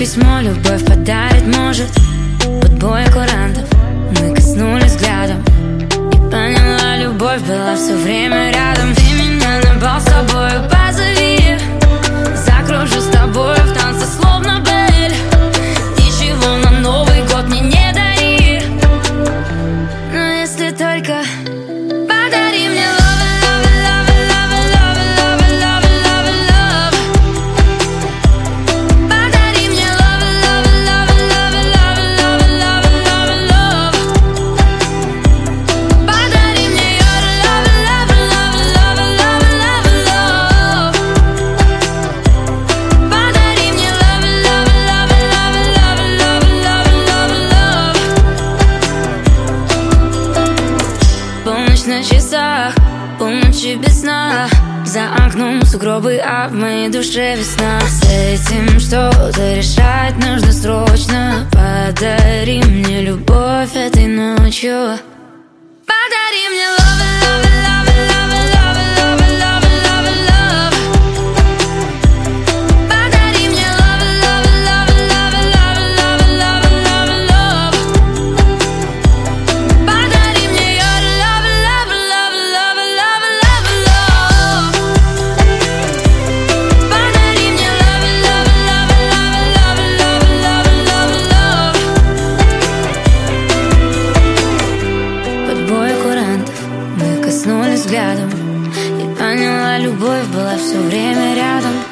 письмо любовь подарит может. Под бой курантов мы коснулись взглядом. И поняла, любовь была все время рядом. Ты меня на бал с собою позови, закружу с тобой в танце, словно Белль. Ничего на Новый год мне не дари, но если только подари мне love, love, love, love, love, love, love, love. Подари мне love, love, love, love, love, love, love, love, love. Подари мне your love, love, love, love, love, love, love. Подари мне love, love, love, love, love, love, love, love. Полночь на часах, полночи без сна. За окном сугробы, а в моей душе весна. С этим что-то решать нужно срочно. Подари мне любовь этой ночью. Подари мне love, love, love, love, love, love, love, love, love. Подари мне love, love, love, love, love, love, love, love, love. Подари мне your love, love, love, love, love, love, love. Подари мне love, love, love, love, love, love, love, love. Под бой курантов мы коснулись взглядом. И поняла, любовь была все время рядом.